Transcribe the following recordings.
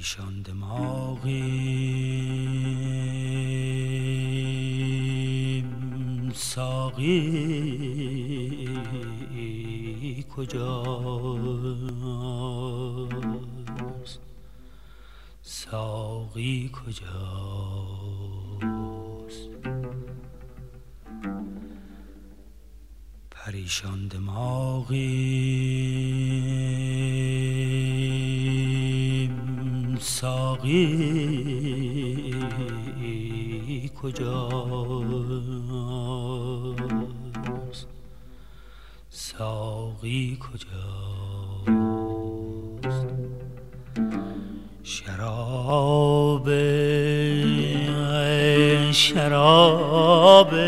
پریشان دماغیم ساقی کجاست؟ ساقی کجاست؟ پریشان دماغیم ساقی کجاست؟ ساقی کجاست؟ شراب شراب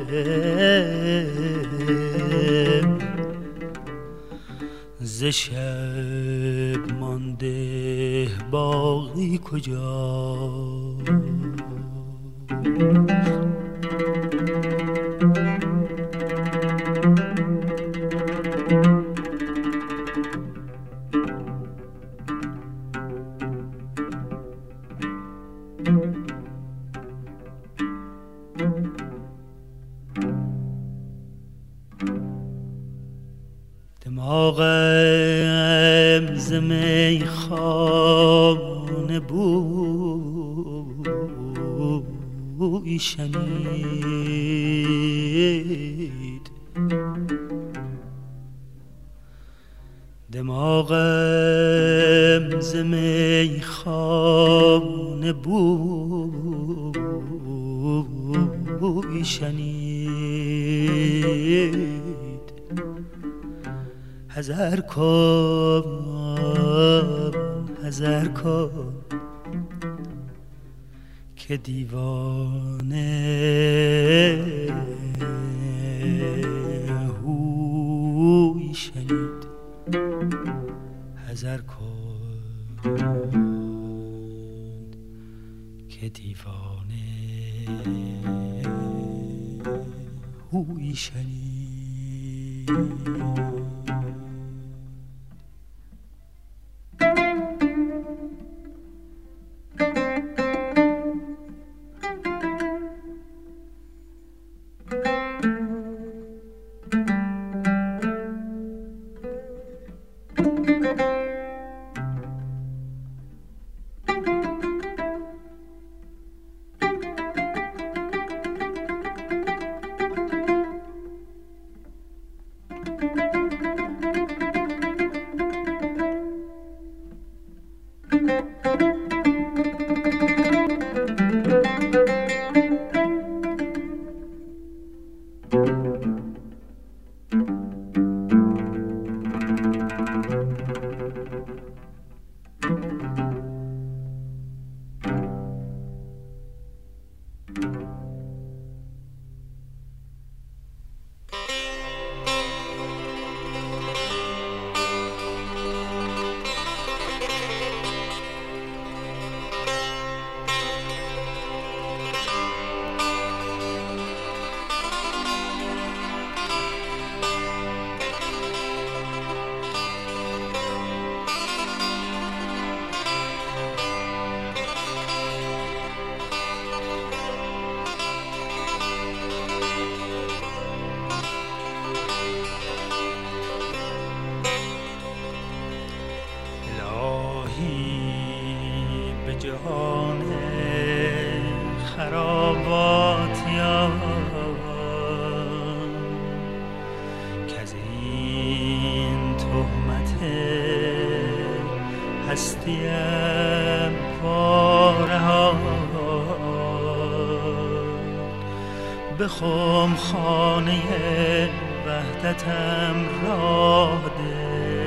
ز شب مانده باقی کجاست؟ دماغم ز میخانه بوی شنید، دماغم ز میخانه بوی شنید. حذر کن که دیوانه هوی شنید. حذر کن که دیوانه هوی شنید. جهان خراباتیان که از این تهمت هستیم وارهان به خمخانه وحدتم راه ده،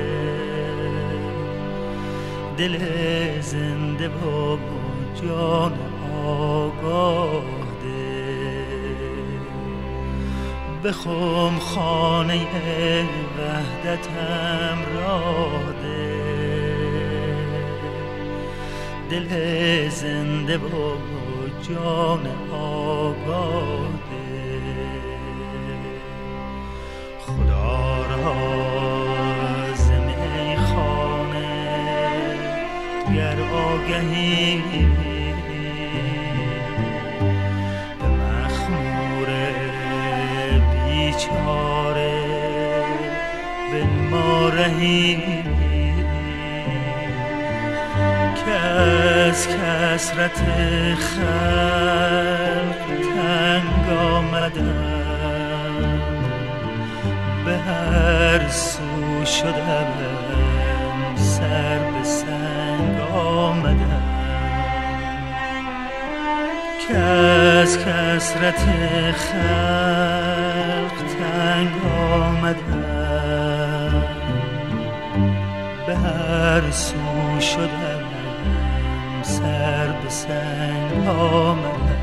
دل زنده با جان آگاه ده، به خمخانه وحدتم راه ده، دل زنده با جان آگاه ده. خدا را ز میخانه گر آگهی به مخمور بیچاره بنما رهی که از کثرت خلق تنگ آمدم به هر سو شدم سر به سنگ آمدم که از کثرت خلق تنگ آمدم به هر سو شدم سر به سنگ آمدم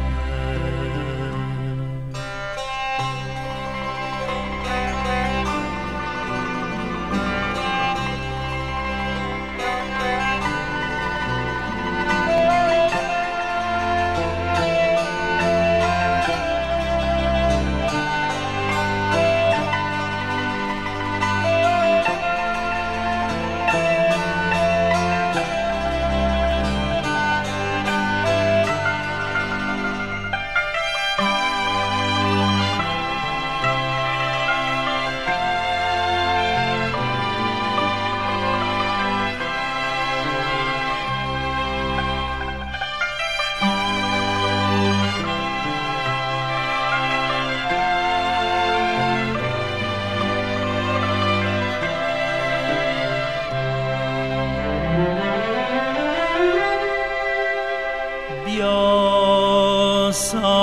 بیا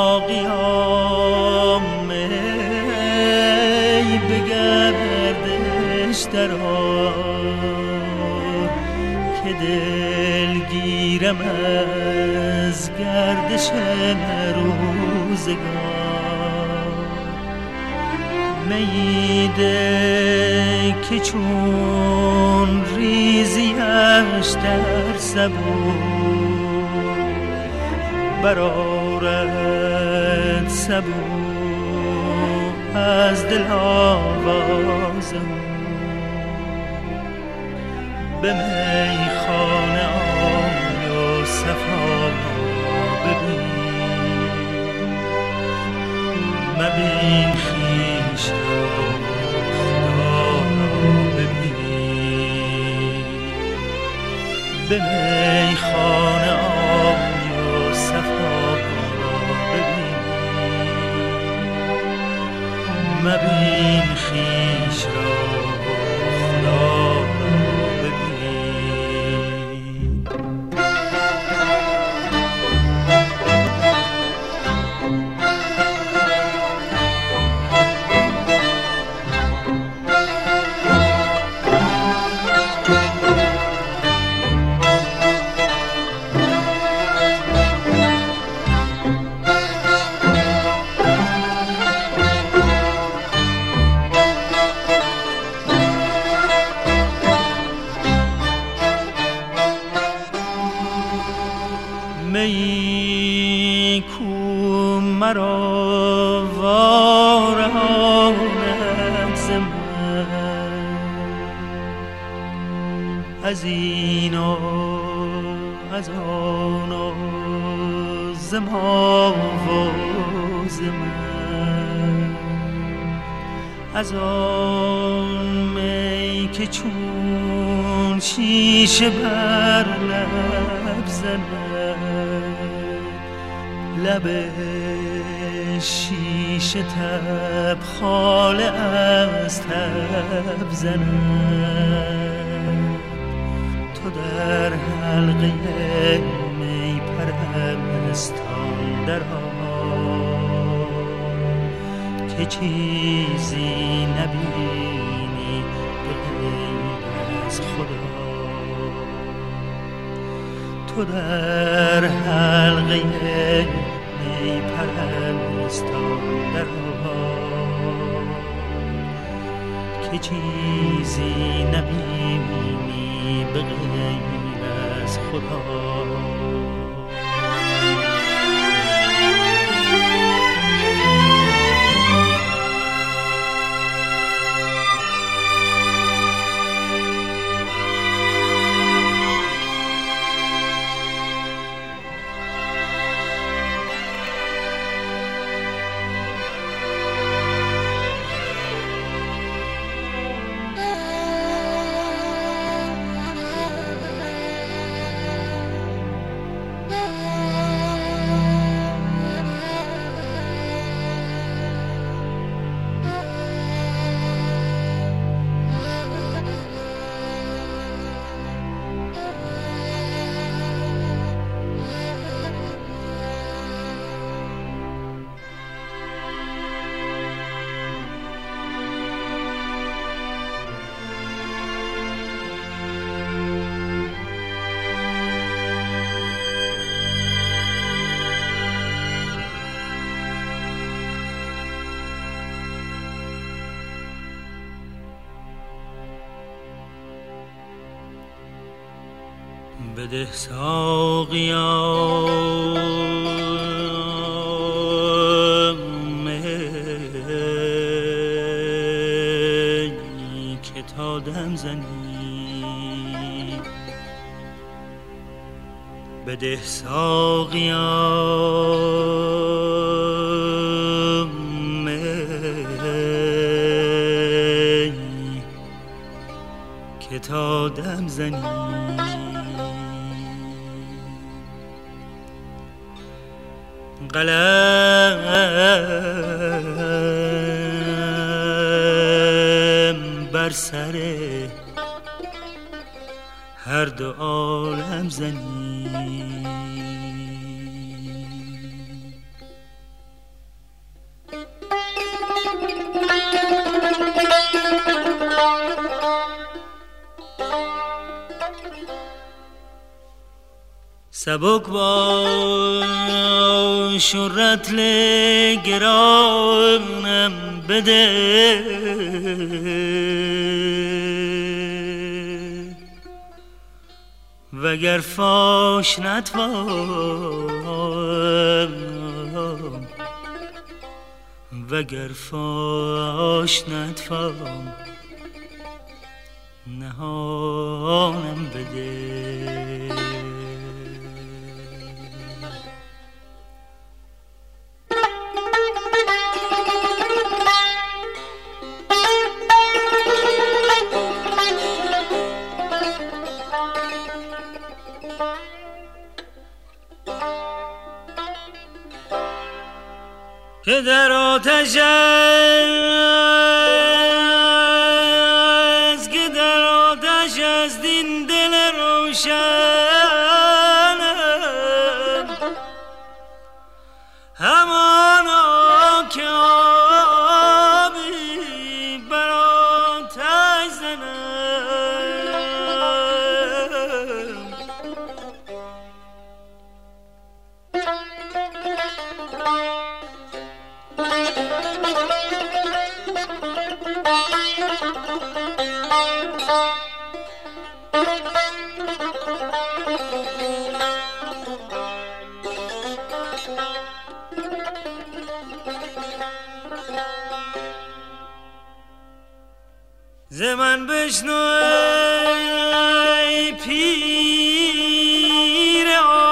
ساقیا می به گردش درآر که دلگیرم از گردش روزگار می ده که چون ریزیش در سبو برآرد سبو از دل آوازم به میخانه آی و صفا ببین مبین خویش را خدا را ببین به میخانه آی صفا ببین مبین خویش را خدا را ببین می کو مرا وارهاند ز من از این و از آن و ز ما و ز من از آن می که چون شیشه بر لب زند لب شیشه تبخاله از تب زند تو در حلقه می پرستان در که چیزی نبینی به غیر از خدا تو در حلقه می پرستان در که چیزی نبینی به غیر از خدا بده ساقیام که تا دم زنی، بده ساقیام که تا دم زنی. قلم بر سر هر دو عالم زنی. سبک باش و رطل گرانم بده، وگر فاش نتوام، وگر فاش نتوام نهانم بده. که در آتش است، که در آتش است این دل روشنم، همانا که آبی بر آتش زنم. ز من بشنو ای پیر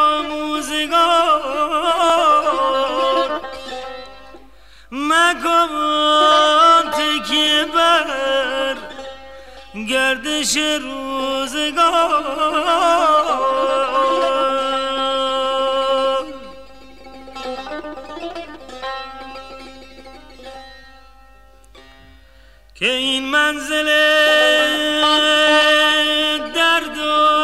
آموزگار، مکن تکیه بر گردش روزگار، که این منزل درد و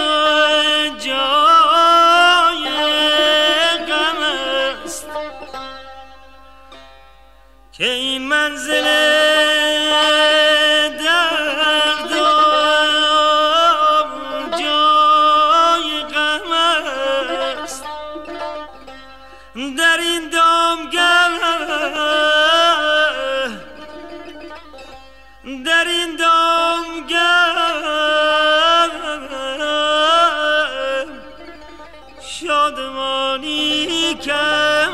جای غم است، که این منزل درد و جای غم است. در این در این دامگه شادمانی کم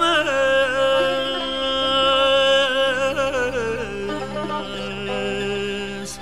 است.